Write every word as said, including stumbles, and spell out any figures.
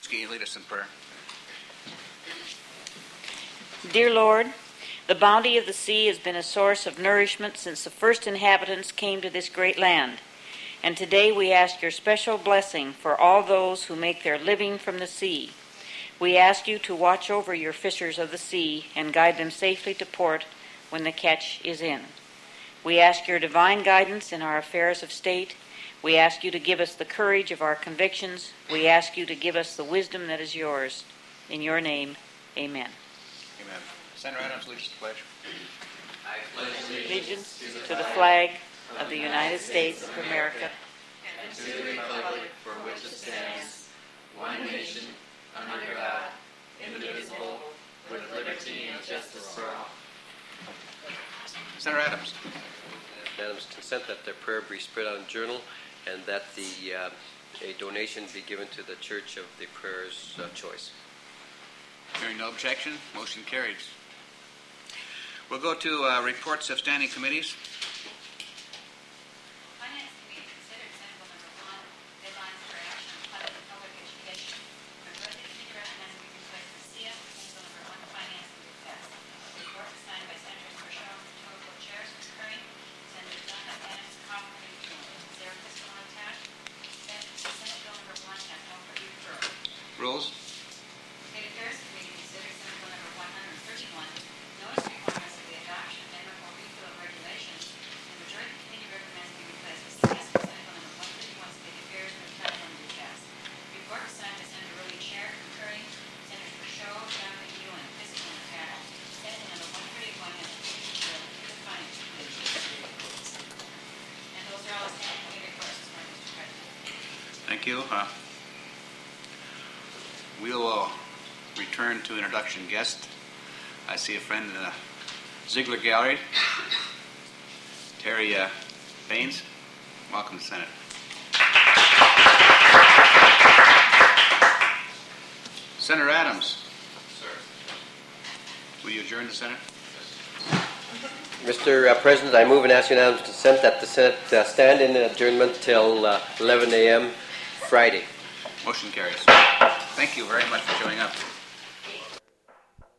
Can you lead us in prayer? Dear Lord, the bounty of the sea has been a source of nourishment since the first inhabitants came to this great land. And today we ask your special blessing for all those who make their living from the sea. We ask you to watch over your fishers of the sea and guide them safely to port when the catch is in. We ask your divine guidance in our affairs of state. We ask you to give us the courage of our convictions. We ask you to give us the wisdom that is yours. In your name, amen. Amen. Senator Adams, lead us the pledge. I pledge Allegiance to the flag of the United States of America and to the republic for which it stands, one nation, under God, indivisible, with liberty and justice for all. Senator Adams. Adams consent that their prayer be spread on a journal and that the uh, a donation be given to the Church of the Prayer's uh, Choice. Hearing no objection, motion carries. We'll go to uh, reports of standing committees. Finance Committee considered Senate Bill Number One, deadlines for action on funding of public education. The Budget Committee recommends we replace the C F with Senate Bill Number One, Finance Committee passed. The report was signed by Senators Rochelle and Total chairs concurring, Senators Duncan, Adams, Kaufman, and Buell. Is there a fiscal attached? Senate Bill Number One has no for referral. Rules. State Affairs Committee considered Senate Bill Number one hundred thirty-one, notice requirements of the adoption of amendment or repeal of regulations. The majority committee recommends we replace with C S with Senate Bill Number one thirty-one, State Affairs, and the title number be passed. Report was signed by Senator Rowley, Chair, concurring, Senators Rochelle, Duncan, Buell, and Fiscal and Cattle. Senate Bill Number one thirty-one has a future bill to the Finance Committee. And those are all standing committee reports this morning, Mister President. Thank you. Uh, we will return to introduction guest. I see a friend in the Ziegler Gallery, Terry uh, Baines. Welcome to the Senate. Senator Adams. Sir. Will you adjourn the Senate? Mister Uh, President, I move and ask unanimous consent that the Senate uh, stand in adjournment till uh, eleven a.m. Friday. Motion carries. Thank you very much for showing up.